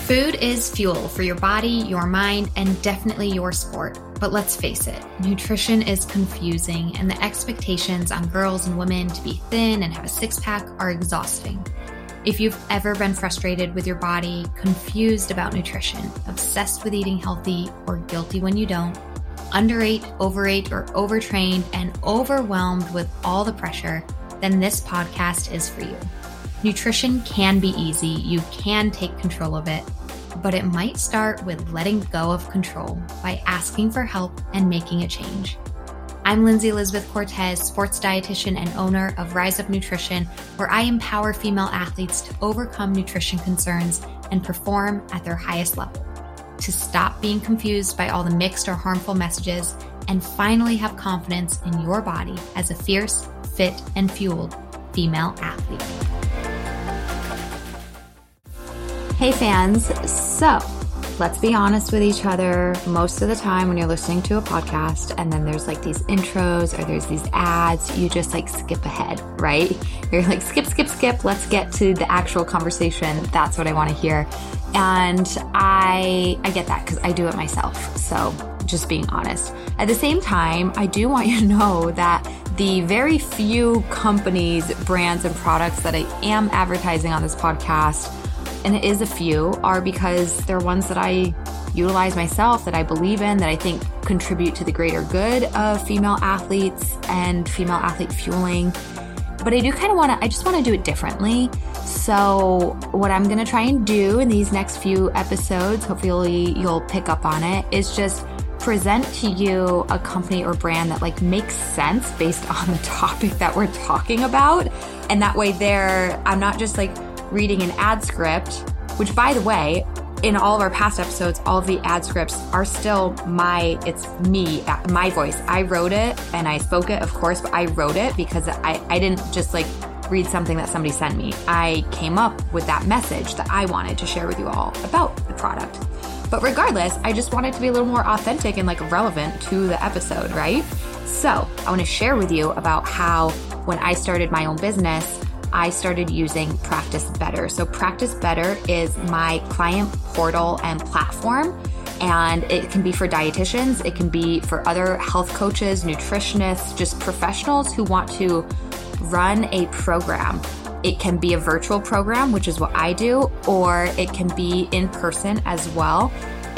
Food is fuel for your body, your mind, and definitely your sport. But let's face it, nutrition is confusing, and the expectations on girls and women to be thin and have a six-pack are exhausting. If you've ever been frustrated with your body, confused about nutrition, obsessed with eating healthy, or guilty when you don't, underate, overate, or overtrained, and overwhelmed with all the pressure, then this podcast is for you. Nutrition can be easy, you can take control of it, but it might start with letting go of control by asking for help and making a change. I'm Lindsay Elizabeth Cortez, sports dietitian and owner of Rise Up Nutrition, where I empower female athletes to overcome nutrition concerns and perform at their highest level, to stop being confused by all the mixed or harmful messages, and finally have confidence in your body as a fierce, fit, and fueled female athlete. Hey fans, so let's be honest with each other. Most of the time when you're listening to a podcast and then there's like these intros or there's these ads, you just like skip ahead, right? You're like, skip. Let's get to the actual conversation. That's what I want to hear. And I get that because I do it myself. So just being honest. At the same time, I do want you to know that the very few companies, brands, and products that I am advertising on this podcast, and it is a few, are because they're ones that I utilize myself, that I believe in, that I think contribute to the greater good of female athletes and female athlete fueling. But I do kind of I just want to do it differently. So what I'm going to try and do in these next few episodes, hopefully you'll pick up on it, is just present to you a company or brand that like makes sense based on the topic that we're talking about. And that way I'm not just like reading an ad script, which by the way, in all of our past episodes, all of the ad scripts are still my voice. I wrote it and I spoke it, of course, but I wrote it because I didn't just like read something that somebody sent me. I came up with that message that I wanted to share with you all about the product. But regardless, I just wanted to be a little more authentic and like relevant to the episode, right? So I want to share with you about how when I started my own business, I started using Practice Better. So Practice Better is my client portal and platform, and it can be for dietitians, it can be for other health coaches, nutritionists, just professionals who want to run a program. It can be a virtual program, which is what I do, or it can be in person as well.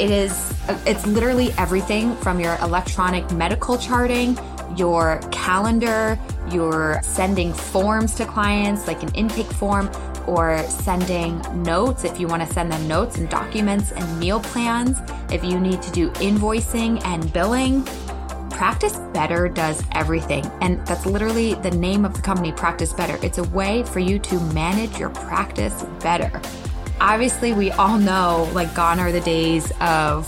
It's literally everything from your electronic medical charting, your calendar, you're sending forms to clients, like an intake form, or sending notes if you want to send them notes and documents and meal plans. If you need to do invoicing and billing, Practice Better does everything. And that's literally the name of the company, Practice Better. It's a way for you to manage your practice better. Obviously, we all know, like, gone are the days of,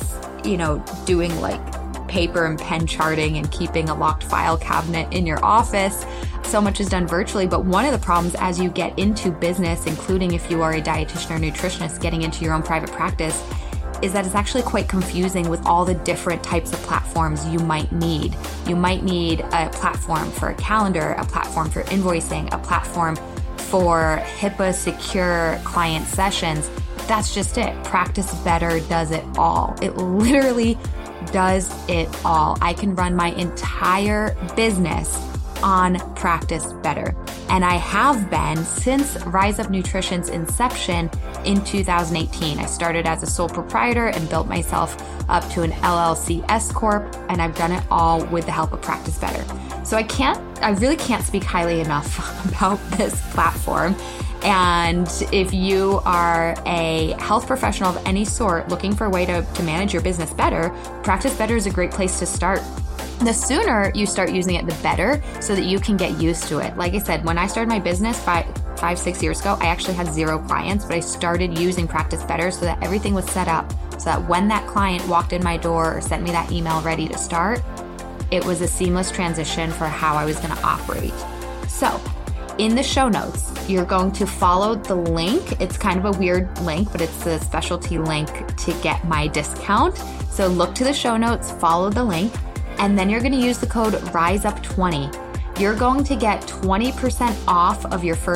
doing like paper and pen charting and keeping a locked file cabinet in your office. So much is done virtually, but one of the problems as you get into business, including if you are a dietitian or nutritionist getting into your own private practice, is that it's actually quite confusing with all the different types of platforms you might need. You might need a platform for a calendar, a platform for invoicing, a platform for HIPAA secure client sessions. That's just it. Practice Better does it all. It literally does it all. I can run my entire business on Practice Better. And I have been since Rise Up Nutrition's inception in 2018. I started as a sole proprietor and built myself up to an LLC S Corp, and I've done it all with the help of Practice Better. So I really can't speak highly enough about this platform. And if you are a health professional of any sort looking for a way to manage your business better, Practice Better is a great place to start. The sooner you start using it, the better, so that you can get used to it. Like I said, when I started my business 5-6 years ago, I actually had 0 clients, but I started using Practice Better so that everything was set up so that when that client walked in my door or sent me that email ready to start, it was a seamless transition for how I was going to operate. So in the show notes, you're going to follow the link. It's kind of a weird link, but it's a specialty link to get my discount. So look to the show notes, follow the link, and then you're going to use the code RISEUP20. You're going to get 20% off of your first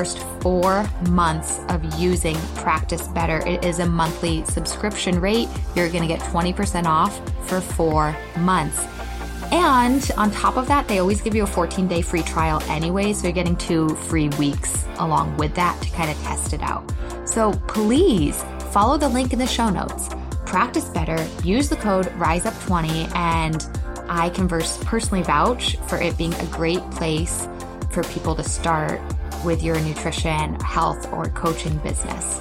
4 months of using Practice Better. It is a monthly subscription rate. You're going to get 20% off for 4 months. And on top of that, they always give you a 14-day free trial anyway. So you're getting 2 free weeks along with that to kind of test it out. So please follow the link in the show notes. Practice Better, use the code RISEUP20, and I can personally vouch for it being a great place for people to start with your nutrition, health, or coaching business.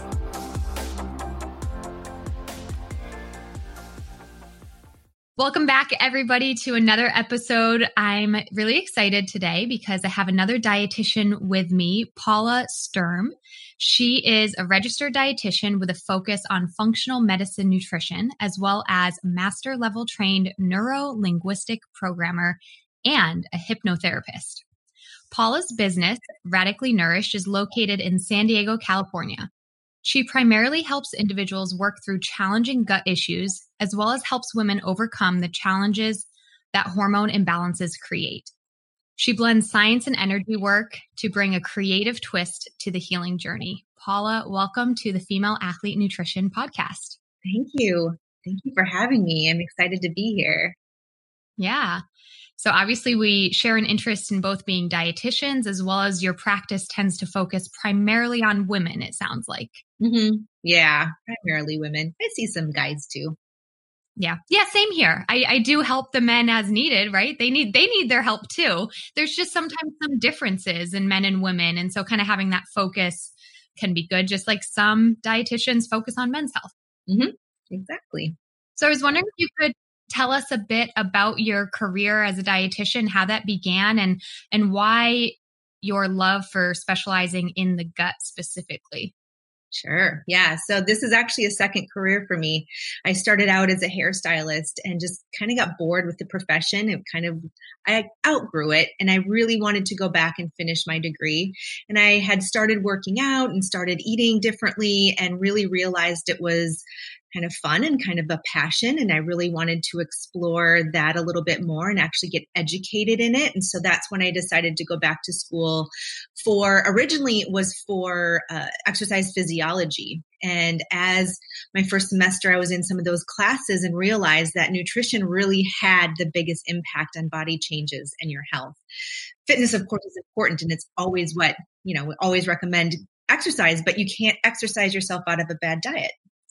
Welcome back, everybody, to another episode. I'm really excited today because I have another dietitian with me, Paula Sturm. She is a registered dietitian with a focus on functional medicine nutrition, as well as a master level trained neuro-linguistic programmer and a hypnotherapist. Paula's business, Radically Nourished, is located in San Diego, California. She primarily helps individuals work through challenging gut issues, as well as helps women overcome the challenges that hormone imbalances create. She blends science and energy work to bring a creative twist to the healing journey. Paula, welcome to the Female Athlete Nutrition Podcast. Thank you. Thank you for having me. I'm excited to be here. Yeah. So obviously we share an interest in both being dietitians, as well as your practice tends to focus primarily on women, it sounds like. Mm-hmm. Yeah, primarily women. I see some guys too. Yeah, same here. I do help the men as needed, right? They need their help too. There's just sometimes some differences in men and women. And so kind of having that focus can be good, just like some dietitians focus on men's health. Mm-hmm. Exactly. So I was wondering if you could tell us a bit about your career as a dietitian, how that began, and why your love for specializing in the gut specifically. Sure. Yeah. So this is actually a second career for me. I started out as a hairstylist and just kind of got bored with the profession. I outgrew it, and I really wanted to go back and finish my degree. And I had started working out and started eating differently and really realized it was kind of fun and kind of a passion. And I really wanted to explore that a little bit more and actually get educated in it. And so that's when I decided to go back to school originally it was for exercise physiology. And as my first semester, I was in some of those classes and realized that nutrition really had the biggest impact on body changes and your health. Fitness, of course, is important, and it's always we always recommend exercise, but you can't exercise yourself out of a bad diet.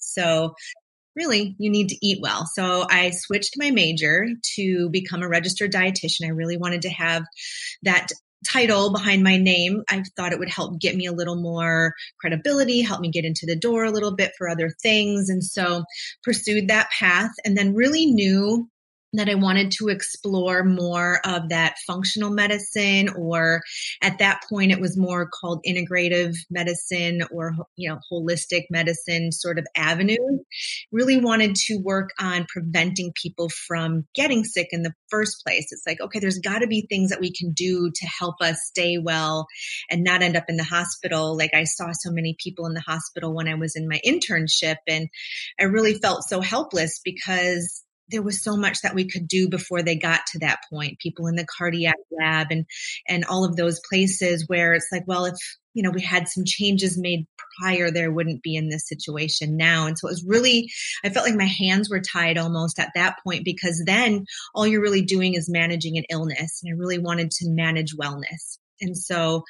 So really, you need to eat well. So I switched my major to become a registered dietitian. I really wanted to have that title behind my name. I thought it would help get me a little more credibility, help me get into the door a little bit for other things. And so pursued that path, and then really knew that I wanted to explore more of that functional medicine, or at that point it was more called integrative medicine or, holistic medicine sort of avenue. Really wanted to work on preventing people from getting sick in the first place. It's like, okay, there's got to be things that we can do to help us stay well and not end up in the hospital. Like I saw so many people in the hospital when I was in my internship, and I really felt so helpless because there was so much that we could do before they got to that point. People in the cardiac lab and all of those places where it's like, well, if, we had some changes made prior, there wouldn't be in this situation now. And so it was really, I felt like my hands were tied almost at that point, because then all you're really doing is managing an illness. And I really wanted to manage wellness. And so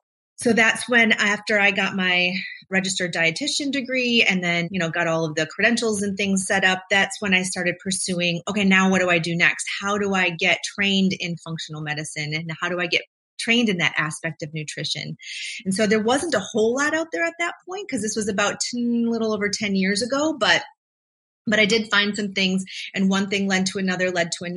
that's when, after I got my registered dietitian degree and then, got all of the credentials and things set up, that's when I started pursuing, okay, now what do I do next? How do I get trained in functional medicine? And how do I get trained in that aspect of nutrition? And so there wasn't a whole lot out there at that point, because this was about a little over 10 years ago, but I did find some things, and one thing led to another,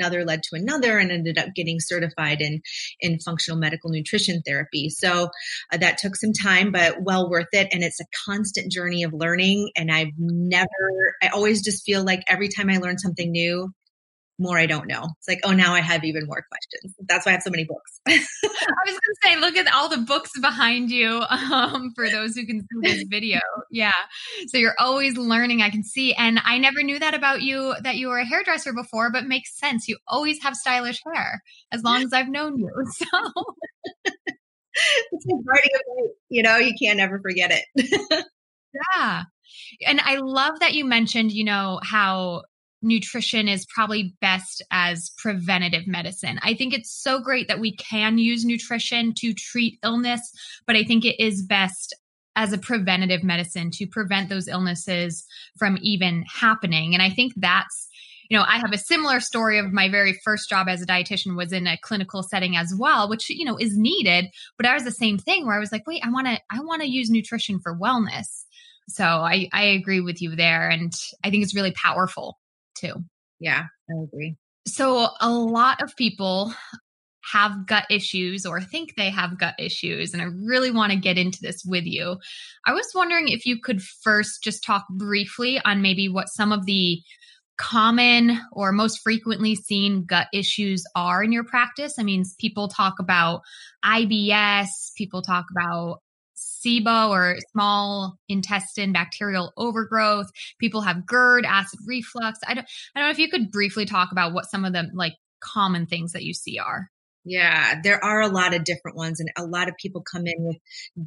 and ended up getting certified in functional medical nutrition therapy. So that took some time, but well worth it. And it's a constant journey of learning. And I always just feel like every time I learn something new, more I don't know. It's like, oh, now I have even more questions. That's why I have so many books. I was going to say, look at all the books behind you for those who can see this video. Yeah. So you're always learning, I can see. And I never knew that about you, that you were a hairdresser before, but makes sense. You always have stylish hair as long as I've known you. So It's like riding a bike, you can't ever forget it. Yeah. And I love that you mentioned, how nutrition is probably best as preventative medicine. I think it's so great that we can use nutrition to treat illness, but I think it is best as a preventative medicine to prevent those illnesses from even happening. And I think that's, I have a similar story of my very first job as a dietitian was in a clinical setting as well, which, is needed, but I was the same thing where I was like, wait, I want to use nutrition for wellness. So I agree with you there. And I think it's really powerful too. Yeah, I agree. So a lot of people have gut issues or think they have gut issues. And I really want to get into this with you. I was wondering if you could first just talk briefly on maybe what some of the common or most frequently seen gut issues are in your practice. I mean, people talk about IBS, people talk about SIBO or small intestine bacterial overgrowth. People have GERD, acid reflux. I don't know if you could briefly talk about what some of the like common things that you see are. Yeah, there are a lot of different ones, and a lot of people come in with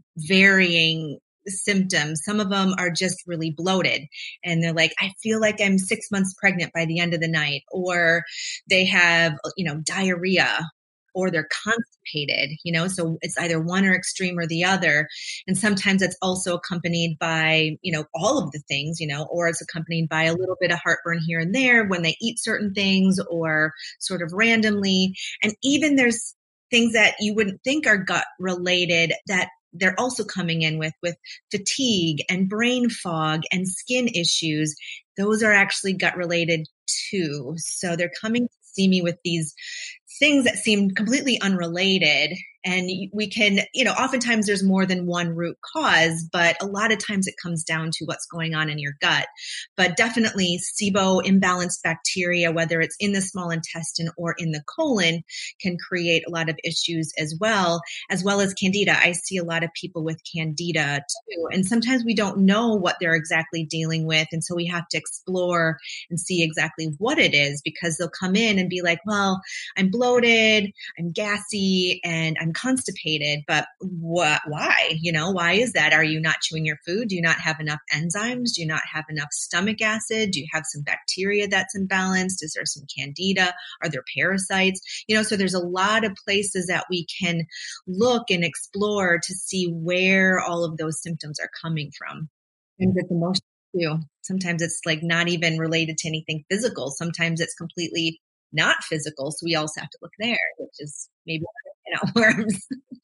varying symptoms. Some of them are just really bloated, and they're like, I feel like I'm 6 months pregnant by the end of the night, or they have, diarrhea, or they're constipated, so it's either one or extreme or the other. And sometimes it's also accompanied by, all of the things, or it's accompanied by a little bit of heartburn here and there when they eat certain things or sort of randomly. And even there's things that you wouldn't think are gut related that they're also coming in with fatigue and brain fog and skin issues. Those are actually gut related too. So they're coming to see me with these things that seem completely unrelated. And we can, oftentimes there's more than one root cause, but a lot of times it comes down to what's going on in your gut. But definitely SIBO, imbalanced bacteria, whether it's in the small intestine or in the colon, can create a lot of issues as well as candida. I see a lot of people with candida too. And sometimes we don't know what they're exactly dealing with. And so we have to explore and see exactly what it is, because they'll come in and be like, well, I'm bloated, I'm gassy, and I'm constipated, but why? Why is that? Are you not chewing your food? Do you not have enough enzymes? Do you not have enough stomach acid? Do you have some bacteria that's imbalanced? Is there some candida? Are there parasites? So there's a lot of places that we can look and explore to see where all of those symptoms are coming from. And it's emotional too. Sometimes it's like not even related to anything physical. Sometimes it's completely not physical. So we also have to look there, which is maybe worms.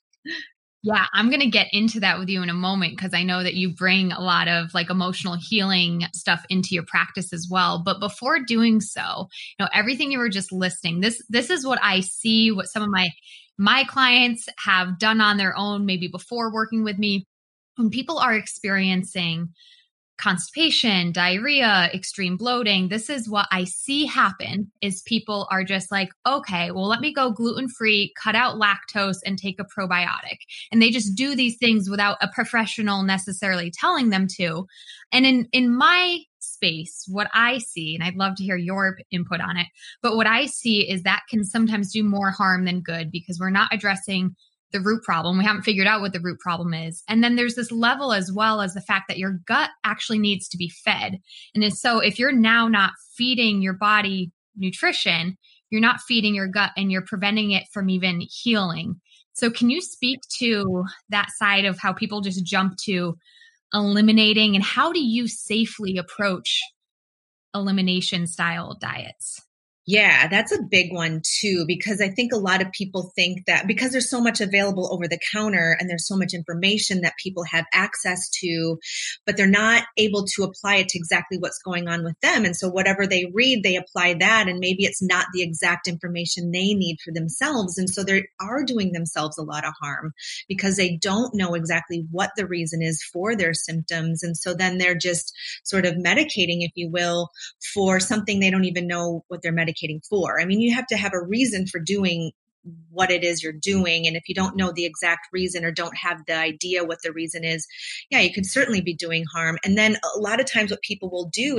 Yeah, I'm going to get into that with you in a moment because I know that you bring a lot of like emotional healing stuff into your practice as well. But before doing so, everything you were just listing, this is what I see, what some of my clients have done on their own, maybe before working with me. When people are experiencing constipation, diarrhea, extreme bloating, this is what I see happen is people are just like, okay, well, let me go gluten-free, cut out lactose and take a probiotic. And they just do these things without a professional necessarily telling them to. And in my space, what I see, and I'd love to hear your input on it, but what I see is that can sometimes do more harm than good because we're not addressing the root problem. We haven't figured out what the root problem is. And then there's this level as well as the fact that your gut actually needs to be fed. And so if you're now not feeding your body nutrition, you're not feeding your gut and you're preventing it from even healing. So can you speak to that side of how people just jump to eliminating and how do you safely approach elimination style diets? Yeah, that's a big one too, because I think a lot of people think that because there's so much available over the counter and there's so much information that people have access to, but they're not able to apply it to exactly what's going on with them. And so whatever they read, they apply that, and maybe it's not the exact information they need for themselves. And so they are doing themselves a lot of harm because they don't know exactly what the reason is for their symptoms. And so then they're just sort of medicating, if you will, for something they don't even know what they're medicating for. I mean, you have to have a reason for doing what it is you're doing. And if you don't know the exact reason or don't have the idea what the reason is, yeah, you could certainly be doing harm. And then a lot of times what people will do is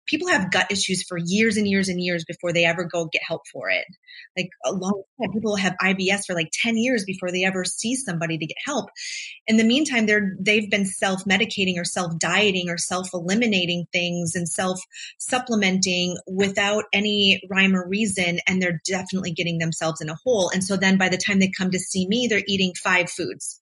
people have gut issues for years and years and years before they ever go get help for it. Like a long time, people have IBS for like 10 years before they ever see somebody to get help. In the meantime, they've been self-medicating or self-dieting or self-eliminating things and self-supplementing without any rhyme or reason. And they're definitely getting themselves in a hole. And so then by the time they come to see me, they're eating 5 foods.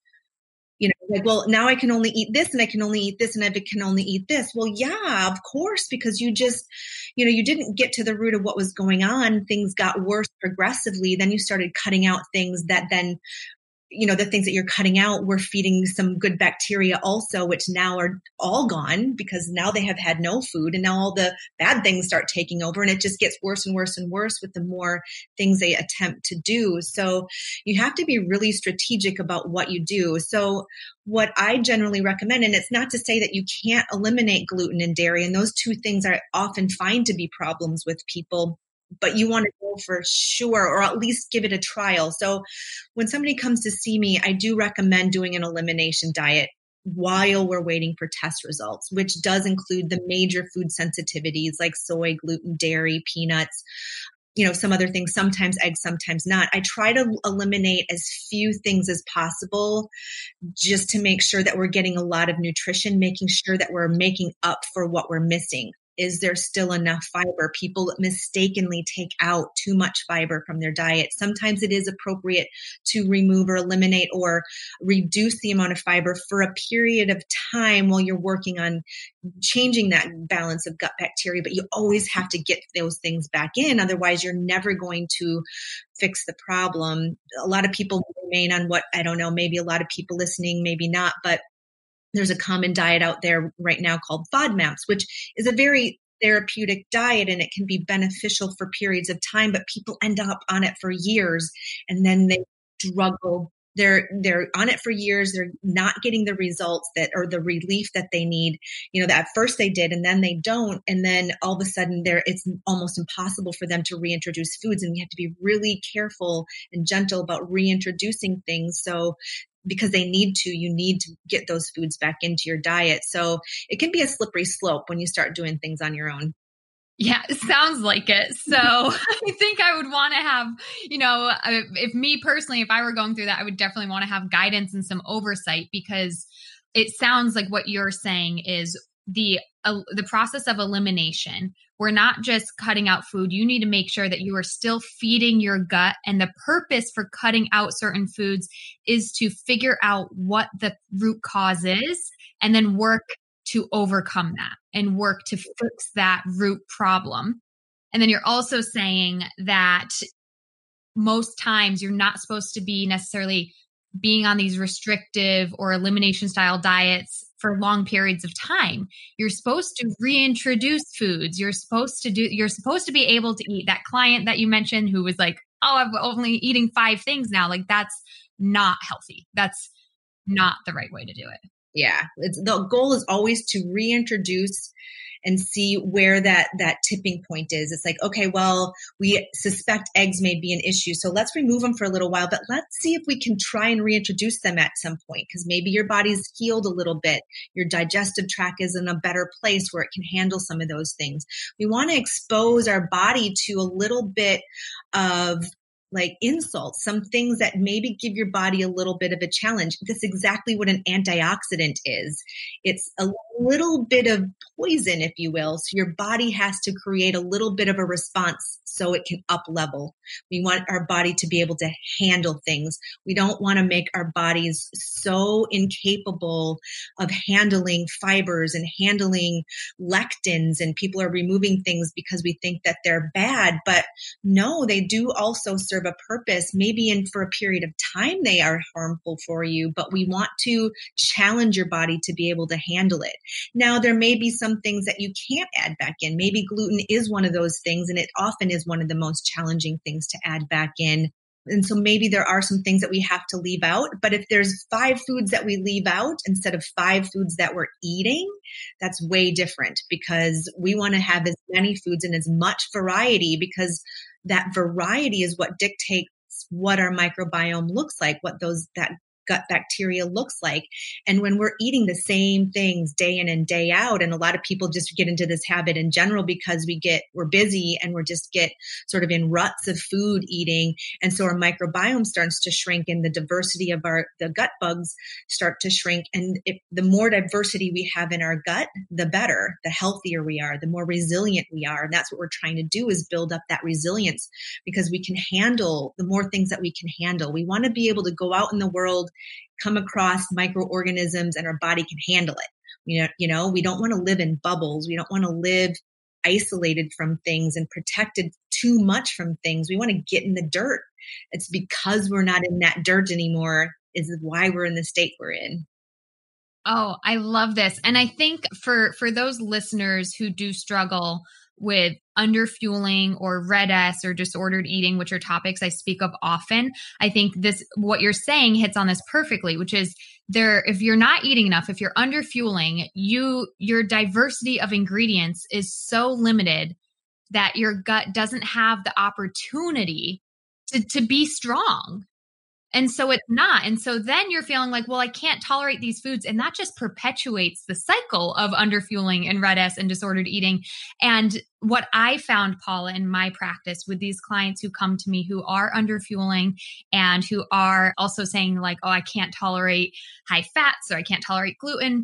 Like, well, now I can only eat this and I can only eat this and I can only eat this. Well, yeah, of course, because you just, you didn't get to the root of what was going on. Things got worse progressively. Then you started cutting out things that then, the things that you're cutting out were feeding some good bacteria also, which now are all gone because now they have had no food and now all the bad things start taking over and it just gets worse and worse and worse with the more things they attempt to do. So you have to be really strategic about what you do. So what I generally recommend, and it's not to say that you can't eliminate gluten and dairy, and those two things are often find to be problems with people, but you want to go for sure, or at least give it a trial. So when somebody comes to see me, I do recommend doing an elimination diet while we're waiting for test results, which does include the major food sensitivities like soy, gluten, dairy, peanuts, some other things, sometimes eggs, sometimes not. I try to eliminate as few things as possible just to make sure that we're getting a lot of nutrition, making sure that we're making up for what we're missing. Is there still enough fiber? People mistakenly take out too much fiber from their diet. Sometimes it is appropriate to remove or eliminate or reduce the amount of fiber for a period of time while you're working on changing that balance of gut bacteria, but you always have to get those things back in. Otherwise, you're never going to fix the problem. A lot of people remain on what, I don't know, maybe a lot of people listening, maybe not, but there's a common diet out there right now called FODMAPs, which is a very therapeutic diet and it can be beneficial for periods of time, but people end up on it for years and then they struggle. They're on it for years. They're not getting the results or the relief that they need, that at first they did and then they don't. And then all of a sudden it's almost impossible for them to reintroduce foods. And we have to be really careful and gentle about reintroducing things. So because you need to get those foods back into your diet. So it can be a slippery slope when you start doing things on your own. Yeah, it sounds like it. So I think I would want to have, if me personally, if I were going through that, I would definitely want to have guidance and some oversight, because it sounds like what you're saying is the process of elimination. We're not just cutting out food. You need to make sure that you are still feeding your gut. And the purpose for cutting out certain foods is to figure out what the root cause is and then work to overcome that and work to fix that root problem. And then you're also saying that most times you're not supposed to be necessarily being on these restrictive or elimination style diets for long periods of time. You're supposed to reintroduce foods. You're supposed to be able to eat. That client that you mentioned who was like, oh, I'm only eating 5 things now. Like, that's not healthy. That's not the right way to do it. Yeah. The goal is always to reintroduce and see where that tipping point is. It's like, okay, well, we suspect eggs may be an issue, so let's remove them for a little while, but let's see if we can try and reintroduce them at some point, because maybe your body's healed a little bit. Your digestive tract is in a better place where it can handle some of those things. We want to expose our body to a little bit of like insults, some things that maybe give your body a little bit of a challenge. That's exactly what an antioxidant is. It's a little bit of poison, if you will. So your body has to create a little bit of a response so it can up level. We want our body to be able to handle things. We don't want to make our bodies so incapable of handling fibers and handling lectins, and people are removing things because we think that they're bad. But no, they do also serve a purpose. Maybe for a period of time they are harmful for you, but we want to challenge your body to be able to handle it. Now, there may be some things that you can't add back in. Maybe gluten is one of those things, and it often is one of the most challenging things to add back in. And so maybe there are some things that we have to leave out. But if there's 5 foods that we leave out instead of 5 foods that we're eating, that's way different, because we want to have as many foods and as much variety, because that variety is what dictates what our microbiome looks like, what that gut bacteria looks like. And when we're eating the same things day in and day out, and a lot of people just get into this habit in general because we're busy and we're just get sort of in ruts of food eating. And so our microbiome starts to shrink and the diversity of the gut bugs start to shrink. And the more diversity we have in our gut, the better, the healthier we are, the more resilient we are. And that's what we're trying to do, is build up that resilience, because we can handle the more things that we can handle. We want to be able to go out in the world, come across microorganisms, and our body can handle it. We don't want to live in bubbles. We don't want to live isolated from things and protected too much from things. We want to get in the dirt. It's because we're not in that dirt anymore is why we're in the state we're in. Oh, I love this. And I think for those listeners who do struggle with underfueling or red S or disordered eating, which are topics I speak of often, I think what you're saying hits on this perfectly, which is if you're not eating enough, if you're underfueling, your diversity of ingredients is so limited that your gut doesn't have the opportunity to be strong. And so it's not. And so then you're feeling like, well, I can't tolerate these foods. And that just perpetuates the cycle of underfueling and red S and disordered eating. And what I found, Paula, in my practice with these clients who come to me who are underfueling and who are also saying like, oh, I can't tolerate high fats or I can't tolerate gluten,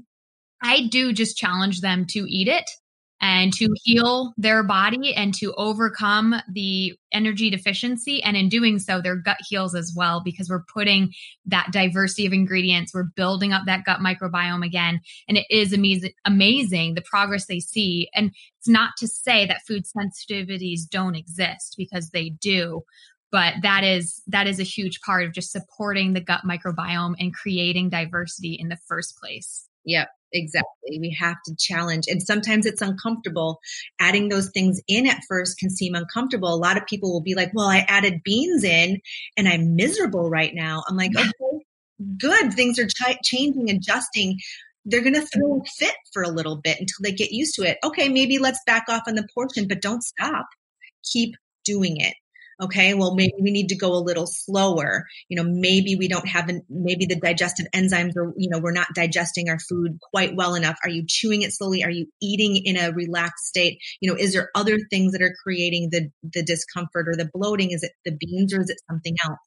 I do just challenge them to eat it and to heal their body and to overcome the energy deficiency. And in doing so, their gut heals as well, because we're putting that diversity of ingredients, we're building up that gut microbiome again. And it is amazing the progress they see. And it's not to say that food sensitivities don't exist, because they do. But that is a huge part of just supporting the gut microbiome and creating diversity in the first place. Yep. Exactly. We have to challenge. And sometimes it's uncomfortable. Adding those things in at first can seem uncomfortable. A lot of people will be like, well, I added beans in and I'm miserable right now. I'm like, okay, good. Things are changing, adjusting. They're going to throw a fit for a little bit until they get used to it. Okay, maybe let's back off on the portion, but don't stop. Keep doing it. Okay, well, maybe we need to go a little slower. Maybe we don't have, maybe the digestive enzymes are, we're not digesting our food quite well enough. Are you chewing it slowly? Are you eating in a relaxed state? Is there other things that are creating the discomfort or the bloating? Is it the beans or is it something else?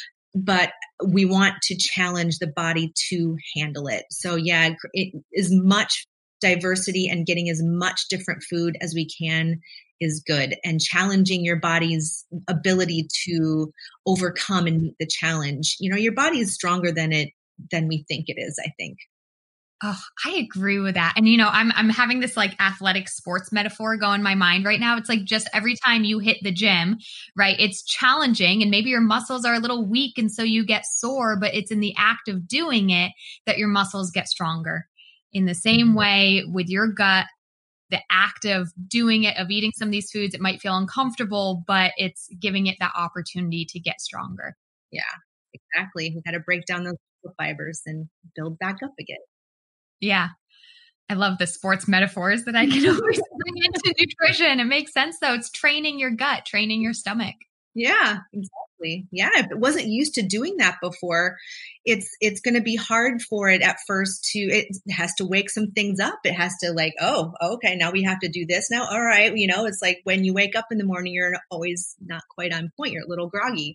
But we want to challenge the body to handle it. So yeah, as much diversity and getting as much different food as we can is good, and challenging your body's ability to overcome and meet the challenge. Your body is stronger than we think it is, I think. Oh, I agree with that. And, I'm having this like athletic sports metaphor go in my mind right now. It's like just every time you hit the gym, right? It's challenging and maybe your muscles are a little weak and so you get sore, but it's in the act of doing it that your muscles get stronger. In the same way with your gut, the act of doing it, of eating some of these foods, it might feel uncomfortable, but it's giving it that opportunity to get stronger. Yeah, exactly. We got to break down those fibers and build back up again. Yeah. I love the sports metaphors that I can always bring into nutrition. It makes sense though. It's training your gut, training your stomach. Yeah, exactly. Yeah. If it wasn't used to doing that before, it's going to be hard for it at first it has to wake some things up. It has to like, oh, okay, now we have to do this now. All right. It's like when you wake up in the morning, you're always not quite on point. You're a little groggy.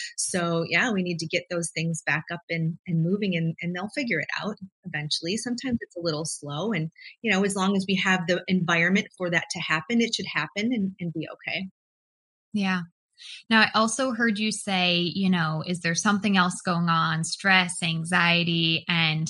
So yeah, we need to get those things back up and moving and they'll figure it out eventually. Sometimes it's a little slow and, as long as we have the environment for that to happen, it should happen and be okay. Yeah. Now, I also heard you say, is there something else going on? Stress, anxiety, and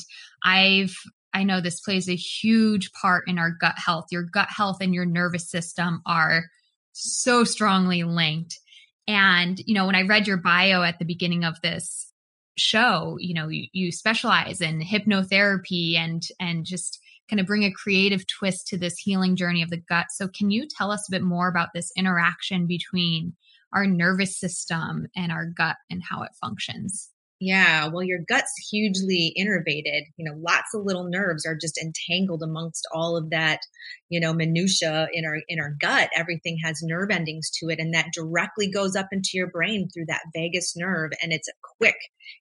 I know this plays a huge part in our gut health. Your gut health and your nervous system are so strongly linked. And, when I read your bio at the beginning of this show, you specialize in hypnotherapy and just kind of bring a creative twist to this healing journey of the gut. So can you tell us a bit more about this interaction between our nervous system and our gut and how it functions? Yeah, well, your gut's hugely innervated. Lots of little nerves are just entangled amongst all of that, minutia in our gut. Everything has nerve endings to it, and that directly goes up into your brain through that vagus nerve, and it's quick.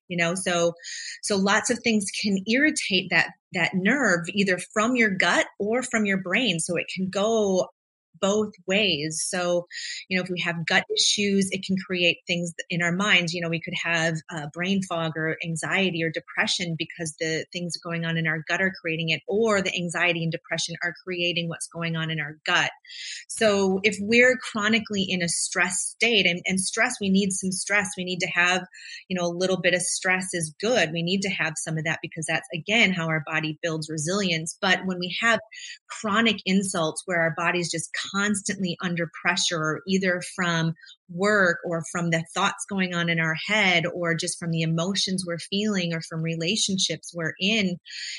So lots of things can irritate that nerve either from your gut or from your brain. So it can go both ways. So, if we have gut issues, it can create things in our minds. We could have brain fog or anxiety or depression because the things going on in our gut are creating it, or the anxiety and depression are creating what's going on in our gut. So if we're chronically in a stress state, and stress, we need some stress. We need to have, a little bit of stress is good. We need to have some of that because that's, again, how our body builds resilience. But when we have chronic insults where our body's just constantly under pressure, either from work or from the thoughts going on in our head, or just from the emotions we're feeling, or from relationships we're in,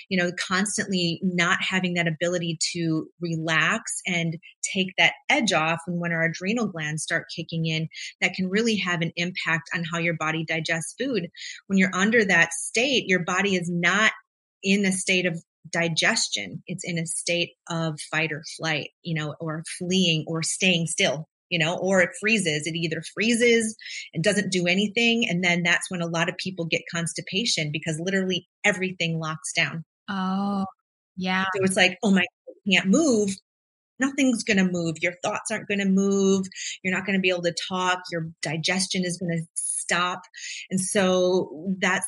constantly not having that ability to relax and take that edge off. And when our adrenal glands start kicking in, that can really have an impact on how your body digests food. When you're under that state, your body is not in a state of digestion. It's in a state of fight or flight, or fleeing or staying still, or it freezes. It either freezes and doesn't do anything. And then that's when a lot of people get constipation because literally everything locks down. Oh, yeah. So it's like, oh my, I can't move. Nothing's going to move. Your thoughts aren't going to move. You're not going to be able to talk. Your digestion is going to stop. And so that's,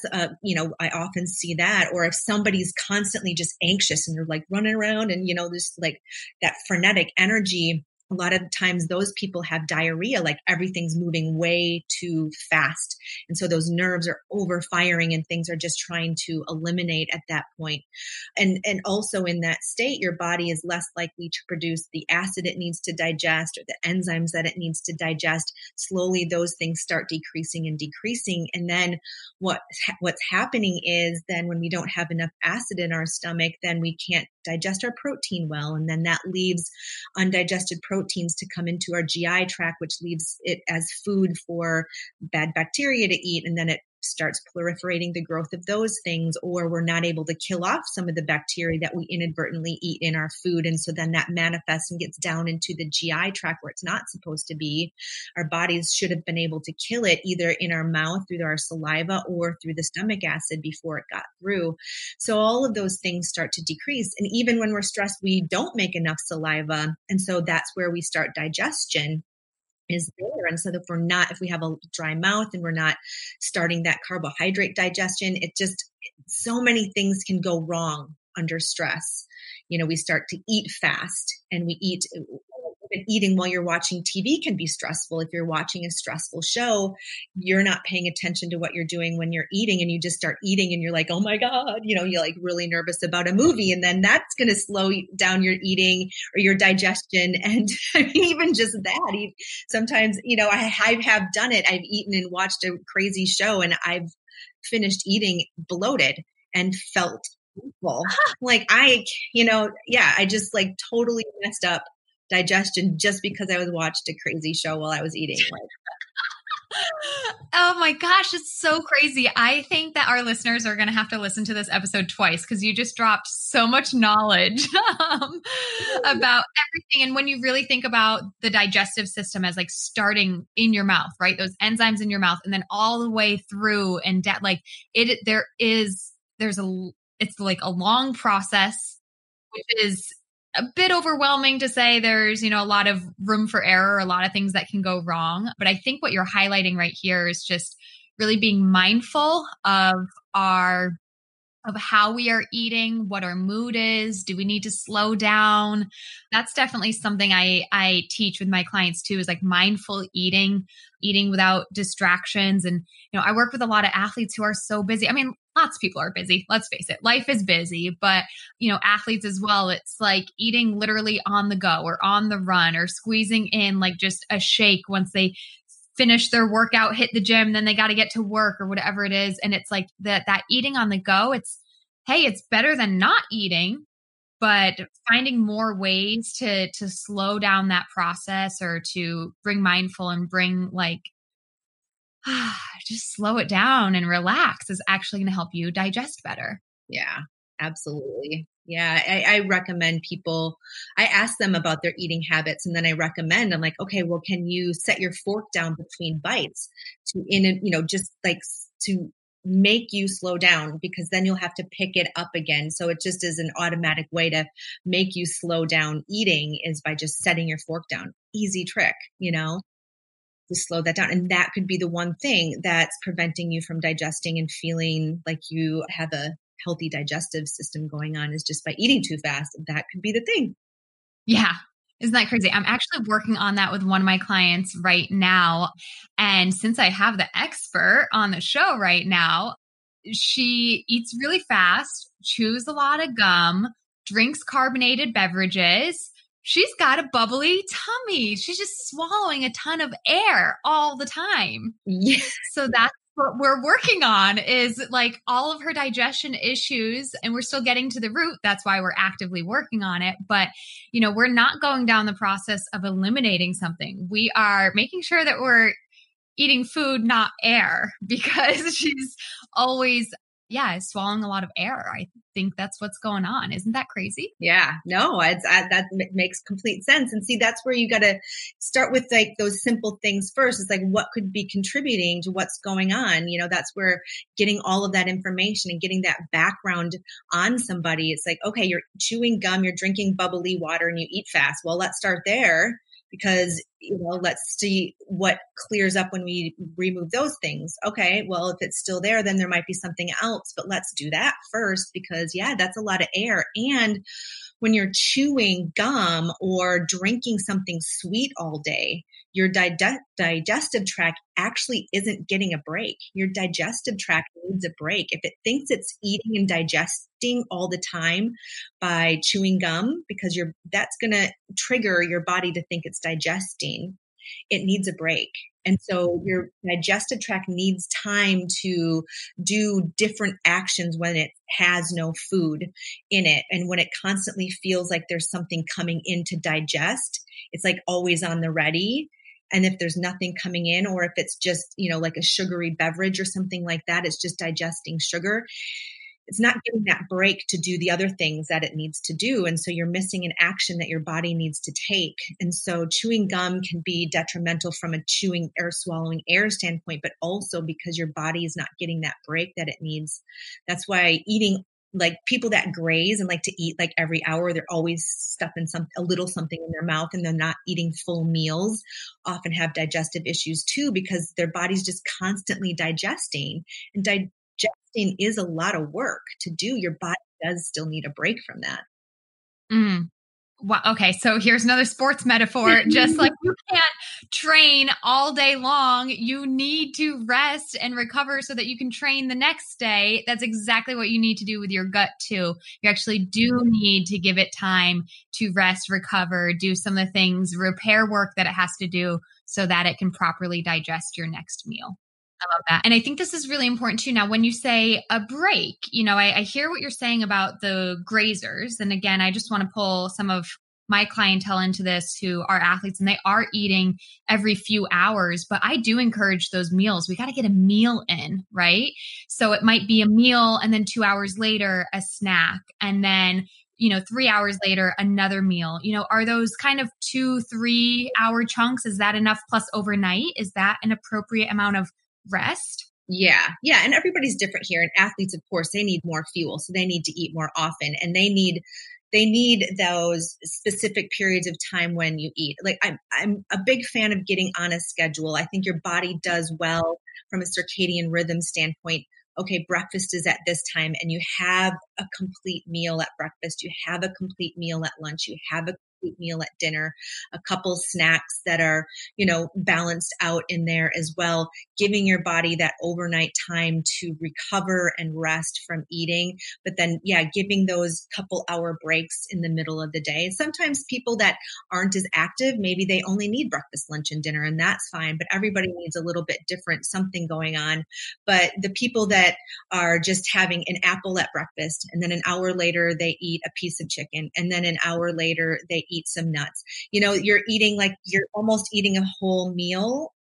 I often see that. Or if somebody's constantly just anxious and they're like running around and, there's like that frenetic energy, a lot of times those people have diarrhea, like everything's moving way too fast. And so those nerves are overfiring and things are just trying to eliminate at that point. And also in that state, your body is less likely to produce the acid it needs to digest or the enzymes that it needs to digest. Slowly, those things start decreasing and decreasing. And then what's happening is then when we don't have enough acid in our stomach, then we can't digest our protein well. And then that leaves undigested proteins to come into our GI tract, which leaves it as food for bad bacteria to eat. And then it starts proliferating the growth of those things, or we're not able to kill off some of the bacteria that we inadvertently eat in our food. And so then that manifests and gets down into the GI tract where it's not supposed to be. Our bodies should have been able to kill it either in our mouth through our saliva or through the stomach acid before it got through. So all of those things start to decrease. And even when we're stressed, we don't make enough saliva. And so that's where we start digestion is there. And so if we have a dry mouth and we're not starting that carbohydrate digestion, so many things can go wrong under stress. We start to eat fast, and eating while you're watching TV can be stressful. If you're watching a stressful show, you're not paying attention to what you're doing when you're eating, and you just start eating and you're like, oh my God, you're like really nervous about a movie. And then that's going to slow down your eating or your digestion. And even just that, sometimes, I have done it. I've eaten and watched a crazy show and I've finished eating bloated and felt awful. Like I just like totally messed up digestion just because I was watched a crazy show while I was eating. Oh my gosh, it's so crazy. I think that our listeners are going to have to listen to this episode twice because you just dropped so much knowledge about everything. And when you really think about the digestive system as like starting in your mouth, right? Those enzymes in your mouth and then all the way through and it's like a long process, which is a bit overwhelming to say. There's, a lot of room for error, a lot of things that can go wrong. But I think what you're highlighting right here is just really being mindful of how we are eating, what our mood is. Do we need to slow down? That's definitely something I teach with my clients too, is like mindful eating without distractions. And, I work with a lot of athletes who are so busy. I mean, lots of people are busy. Let's face it. Life is busy, but athletes as well. It's like eating literally on the go or on the run or squeezing in like just a shake once they finish their workout, hit the gym, then they got to get to work or whatever it is. And it's like that eating on the go. It's better than not eating, but finding more ways to slow down that process or to bring mindful and bring like, just slow it down and relax is actually going to help you digest better. Yeah, absolutely. Yeah, I recommend people, I ask them about their eating habits and then I'm like, okay, well, can you set your fork down between bites just like to make you slow down, because then you'll have to pick it up again. So it just is an automatic way to make you slow down eating, is by just setting your fork down. Easy trick, to slow that down. And that could be the one thing that's preventing you from digesting and feeling like you have a healthy digestive system going on, is just by eating too fast. That could be the thing. Yeah. Isn't that crazy? I'm actually working on that with one of my clients right now. And since I have the expert on the show right now, she eats really fast, chews a lot of gum, drinks carbonated beverages. She's got a bubbly tummy. She's just swallowing a ton of air all the time. Yeah. So that's what we're working on, is like all of her digestion issues, and we're still getting to the root. That's why we're actively working on it. But, we're not going down the process of eliminating something. We are making sure that we're eating food, not air, because she's always, swallowing a lot of air. I think that's what's going on. Isn't that crazy? Yeah, no, that makes complete sense. And see, that's where you got to start with like those simple things first. It's like, what could be contributing to what's going on? That's where getting all of that information and getting that background on somebody. It's like, okay, you're chewing gum, you're drinking bubbly water, and you eat fast. Well, let's start there, because, let's see what clears up when we remove those things. Okay, well, if it's still there, then there might be something else, but let's do that first, because that's a lot of air. And when you're chewing gum or drinking something sweet all day, your digestive tract actually isn't getting a break. Your digestive tract needs a break. If it thinks it's eating and digesting all the time by chewing gum, because that's going to trigger your body to think it's digesting, it needs a break. And so your digestive tract needs time to do different actions when it has no food in it. And when it constantly feels like there's something coming in to digest, it's like always on the ready. And if there's nothing coming in, or if it's just, like a sugary beverage or something like that, it's just digesting sugar. It's not getting that break to do the other things that it needs to do. And so you're missing an action that your body needs to take. And so chewing gum can be detrimental from a chewing or swallowing air standpoint, but also because your body is not getting that break that it needs. That's why eating, like people that graze and like to eat like every hour, they're always stuffing a little something in their mouth, and they're not eating full meals, often have digestive issues too, because their body's just constantly digesting. And digesting is a lot of work to do. Your body does still need a break from that. Well, okay, so here's another sports metaphor. Just like you can't train all day long, you need to rest and recover so that you can train the next day. That's exactly what you need to do with your gut too. You actually do need to give it time to rest, recover, do some of the things, repair work that it has to do so that it can properly digest your next meal. I love that. And I think this is really important too. Now, when you say a break, I hear what you're saying about the grazers. And again, I just want to pull some of my clientele into this who are athletes, and they are eating every few hours, but I do encourage those meals. We got to get a meal in, right? So it might be a meal, and then 2 hours later, a snack, and then 3 hours later, another meal. Are those kind of 2-3 hour chunks? Is that enough? Plus overnight? Is that an appropriate amount of rest? Yeah. And everybody's different here. And athletes, of course, they need more fuel. So they need to eat more often, and they need those specific periods of time when you eat. Like I'm a big fan of getting on a schedule. I think your body does well from a circadian rhythm standpoint. Okay, breakfast is at this time, and you have a complete meal at breakfast. You have a complete meal at lunch. You have a complete meal at dinner, a couple snacks that are, balanced out in there as well, giving your body that overnight time to recover and rest from eating. But then, giving those couple hour breaks in the middle of the day. Sometimes people that aren't as active, maybe they only need breakfast, lunch, and dinner, and that's fine. But everybody needs a little bit different, something going on. But the people that are just having an apple at breakfast, and then an hour later they eat a piece of chicken, and then an hour later they eat some nuts. You're almost eating a whole meal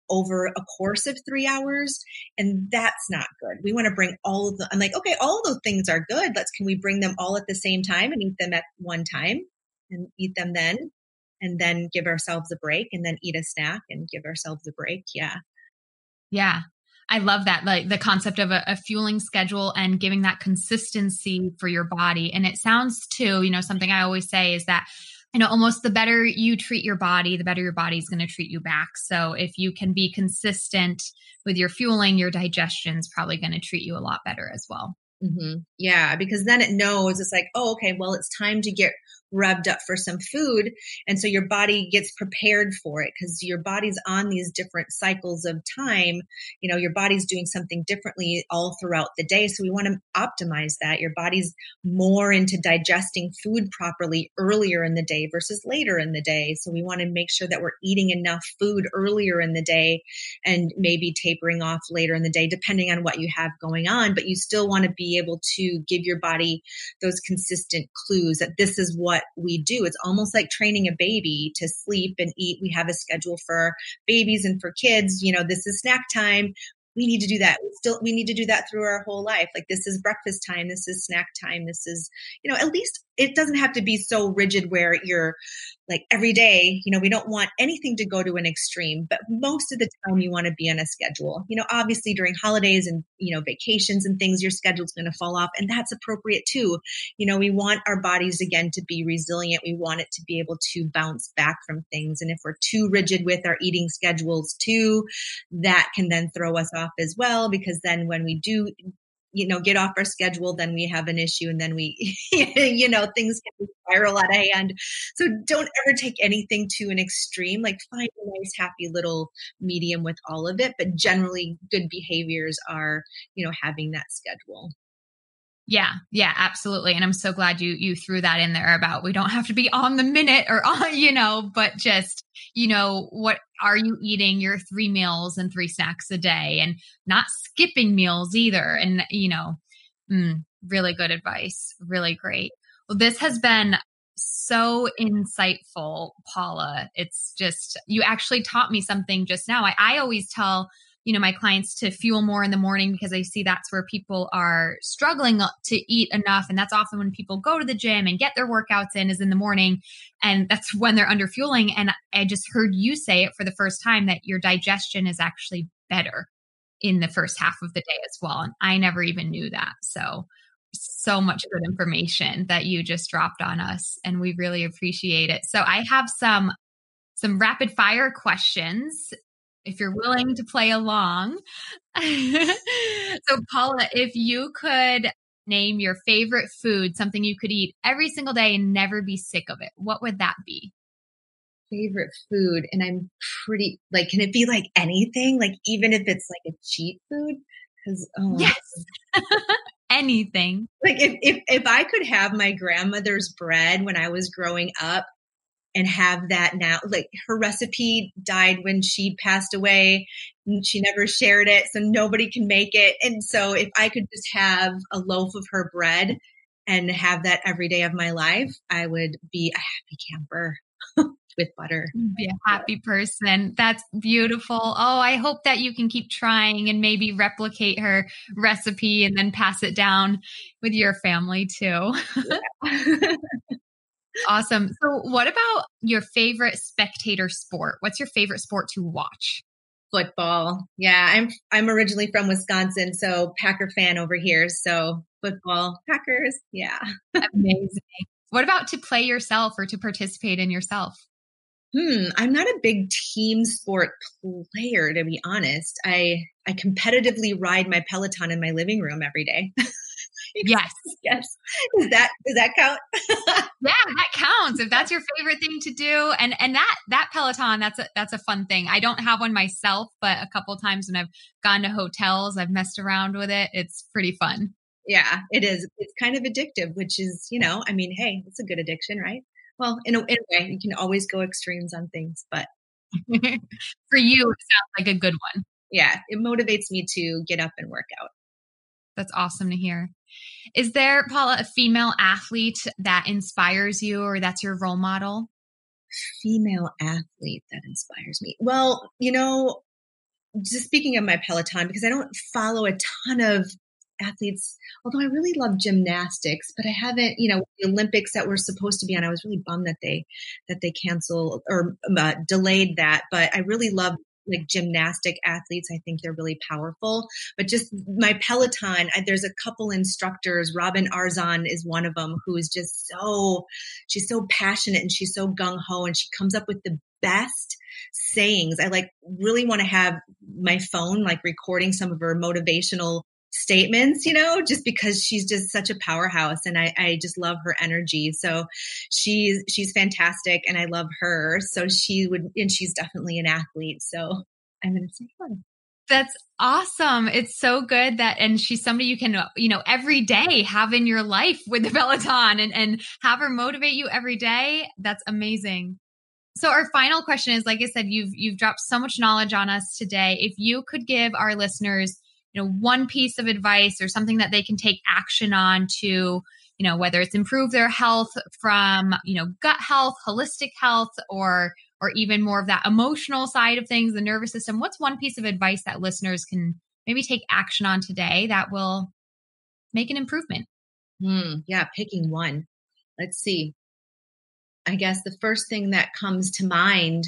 over a course of 3 hours. And that's not good. We want to bring all of I'm like, okay, all of those things are good. Can we bring them all at the same time and eat them at one time and eat them then? And then give ourselves a break and then eat a snack and give ourselves a break. Yeah. Yeah. I love that. Like the concept of a fueling schedule and giving that consistency for your body. And it sounds too, something I always say is that, almost the better you treat your body, the better your body's going to treat you back. So if you can be consistent with your fueling, your digestion's probably going to treat you a lot better as well. Mm-hmm. Yeah, because then it knows it's like, oh, okay, well, it's time to get revved up for some food. And so your body gets prepared for it because your body's on these different cycles of time. Your body's doing something differently all throughout the day. So we want to optimize that. Your body's more into digesting food properly earlier in the day versus later in the day. So we want to make sure that we're eating enough food earlier in the day and maybe tapering off later in the day, depending on what you have going on. But you still want to be able to give your body those consistent clues that this is what we do. It's almost like training a baby to sleep and eat. We have a schedule for babies and for kids. This is snack time. We need to do that. We need to do that through our whole life. Like this is breakfast time. This is snack time. This is, at least it doesn't have to be so rigid where you're like every day, we don't want anything to go to an extreme, but most of the time you want to be on a schedule. Obviously during holidays and, vacations and things, your schedule's going to fall off, and that's appropriate too. We want our bodies again to be resilient. We want it to be able to bounce back from things. And if we're too rigid with our eating schedules too, that can then throw us off as well, because then when we do get off our schedule, then we have an issue, and then we, things can spiral out of hand. So don't ever take anything to an extreme, like find a nice, happy little medium with all of it. But generally good behaviors are, having that schedule. Yeah, absolutely. And I'm so glad you threw that in there about we don't have to be on the minute or on, but just, what are you eating your 3 meals and 3 snacks a day and not skipping meals either. And, really good advice. Really great. Well, this has been so insightful, Paula. It's just, you actually taught me something just now. I always tell my clients to fuel more in the morning because I see that's where people are struggling to eat enough. And that's often when people go to the gym and get their workouts in is in the morning. And that's when they're under fueling. And I just heard you say it for the first time that your digestion is actually better in the first half of the day as well. And I never even knew that. So much good information that you just dropped on us. And we really appreciate it. So I have some rapid fire questions if you're willing to play along. So Paula, if you could name your favorite food, something you could eat every single day and never be sick of it, what would that be? Favorite food. And I'm pretty can it be like anything? Like even if it's like a cheat food? Because yes. Anything. Like if I could have my grandmother's bread when I was growing up, and have that now, like her recipe died when she passed away and she never shared it. So nobody can make it. And so if I could just have a loaf of her bread and have that every day of my life, I would be a happy camper with butter. Be a happy person. That's beautiful. Oh, I hope that you can keep trying and maybe replicate her recipe and then pass it down with your family too. Yeah. Awesome. So what about your favorite spectator sport? What's your favorite sport to watch? Football. Yeah, I'm originally from Wisconsin, so Packer fan over here. So football, Packers. Yeah. Amazing. What about to play yourself or to participate in yourself? I'm not a big team sport player, to be honest. I competitively ride my Peloton in my living room every day. Yes. Does that count? Yeah, that counts. If that's your favorite thing to do. And that Peloton, that's a fun thing. I don't have one myself, but a couple of times when I've gone to hotels, I've messed around with it. It's pretty fun. Yeah, it is. It's kind of addictive, which is, hey, it's a good addiction, right? Well, in a way, you can always go extremes on things, but for you, it sounds like a good one. Yeah, it motivates me to get up and work out. That's awesome to hear. Is there, Paula, a female athlete that inspires you or that's your role model? Female athlete that inspires me. Well, just speaking of my Peloton, because I don't follow a ton of athletes, although I really love gymnastics, but I haven't, the Olympics that were supposed to be on, I was really bummed that they canceled or delayed that. But I really love like gymnastic athletes. I think they're really powerful. But just my Peloton, there's a couple instructors. Robin Arzon is one of them, who is just she's so passionate and she's so gung ho, and she comes up with the best sayings. I like really want to have my phone like recording some of her motivational statements, just because she's just such a powerhouse, and I just love her energy. So she's fantastic, and I love her. So and she's definitely an athlete. So I'm going to say her. That's awesome. It's so good and she's somebody you can, every day have in your life with the Peloton and have her motivate you every day. That's amazing. So our final question is, like I said, you've dropped so much knowledge on us today. If you could give our listeners, one piece of advice or something that they can take action on to, whether it's improve their health from, gut health, holistic health, or even more of that emotional side of things, the nervous system, what's one piece of advice that listeners can maybe take action on today that will make an improvement? Yeah, picking one. Let's see. I guess the first thing that comes to mind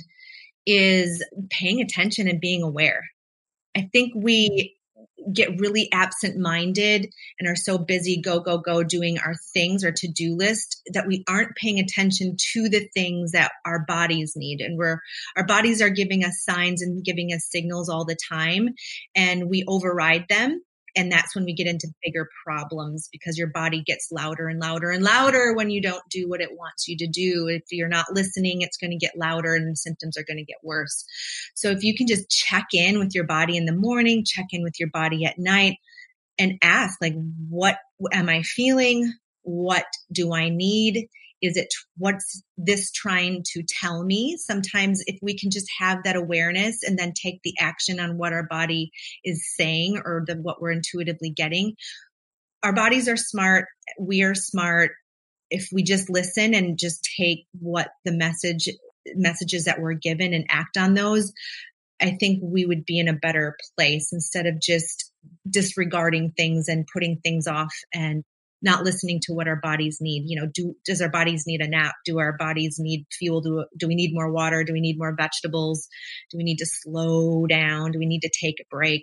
is paying attention and being aware. I think we get really absent-minded and are so busy, go, doing our things, our to-do list, that we aren't paying attention to the things that our bodies need. And our bodies are giving us signs and giving us signals all the time, and we override them. And that's when we get into bigger problems, because your body gets louder and louder and louder when you don't do what it wants you to do. If you're not listening, it's going to get louder and the symptoms are going to get worse. So if you can just check in with your body in the morning, check in with your body at night, and ask, like, what am I feeling? What do I need? What's this trying to tell me? Sometimes if we can just have that awareness and then take the action on what our body is saying or what we're intuitively getting. Our bodies are smart. We are smart. If we just listen and just take what the messages that we're given and act on those, I think we would be in a better place, instead of just disregarding things and putting things off and not listening to what our bodies need. Does our bodies need a nap? Do our bodies need fuel? Do we need more water? Do we need more vegetables? Do we need to slow down? Do we need to take a break?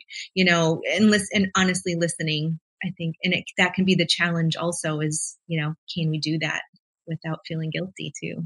And honestly listening, I think, and that can be the challenge also, is, can we do that without feeling guilty too?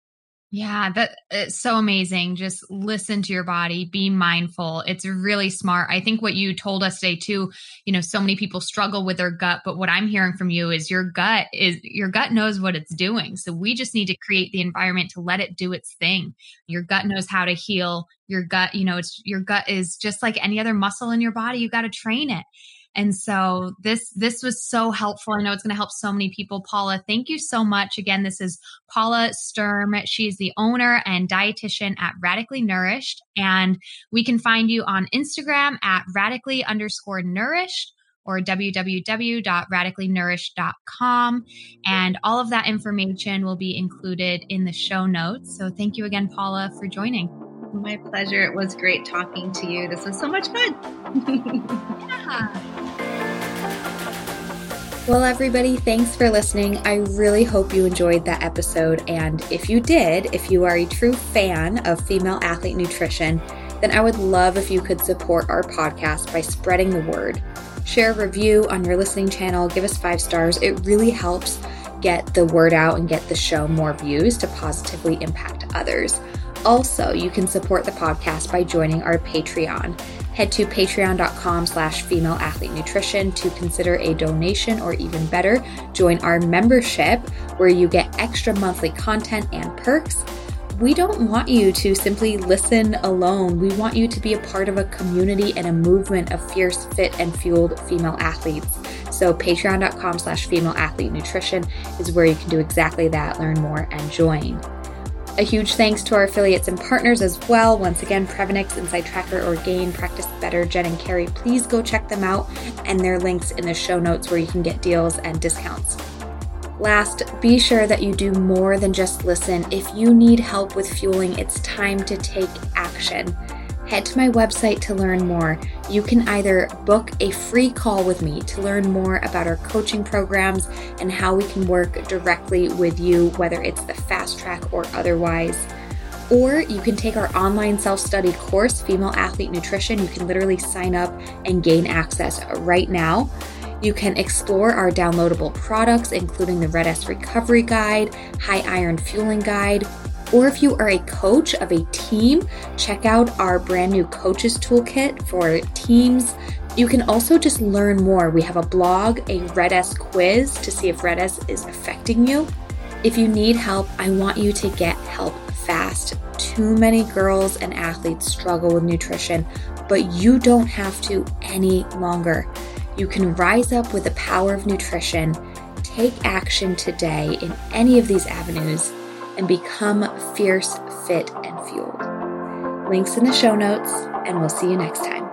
Yeah, it's so amazing. Just listen to your body, be mindful. It's really smart. I think what you told us today too, so many people struggle with their gut, but what I'm hearing from you is your gut knows what it's doing. So we just need to create the environment to let it do its thing. Your gut knows how to heal. Your gut, your gut is just like any other muscle in your body. You got to train it. And so this was so helpful. I know it's going to help so many people. Paula, thank you so much. Again, this is Paula Sturm. She's the owner and dietitian at Radically Nourished. And we can find you on Instagram at radically_nourished or www.radicallynourished.com. And all of that information will be included in the show notes. So thank you again, Paula, for joining. My pleasure. It was great talking to you. This was so much fun. Yeah. Well, everybody, thanks for listening. I really hope you enjoyed that episode. And if you did, if you are a true fan of female athlete nutrition, then I would love if you could support our podcast by spreading the word. Share a review on your listening channel. Give us 5 stars. It really helps get the word out and get the show more views to positively impact others. Also, you can support the podcast by joining our Patreon. Head to patreon.com/femaleathletenutrition to consider a donation, or even better, join our membership where you get extra monthly content and perks. We don't want you to simply listen alone. We want you to be a part of a community and a movement of fierce, fit, and fueled female athletes. So patreon.com/femaleathletenutrition is where you can do exactly that, learn more, and join. A huge thanks to our affiliates and partners as well. Once again, Prevenix, Inside Tracker, Orgain, Practice Better, Jen and Carrie. Please go check them out, and their links in the show notes where you can get deals and discounts. Last, be sure that you do more than just listen. If you need help with fueling, it's time to take action. head to my website to learn more. You can either book a free call with me to learn more about our coaching programs and how we can work directly with you, whether it's the fast track or otherwise. Or you can take our online self-study course, Female Athlete Nutrition. You can literally sign up and gain access right now. You can explore our downloadable products, including the Red S Recovery Guide, High Iron Fueling Guide. Or if you are a coach of a team, check out our brand new Coaches Toolkit for teams. You can also just learn more. We have a blog, a Red S quiz to see if Red S is affecting you. If you need help, I want you to get help fast. Too many girls and athletes struggle with nutrition, but you don't have to any longer. You can rise up with the power of nutrition, take action today in any of these avenues, and become fierce, fit, and fueled. Links in the show notes, and we'll see you next time.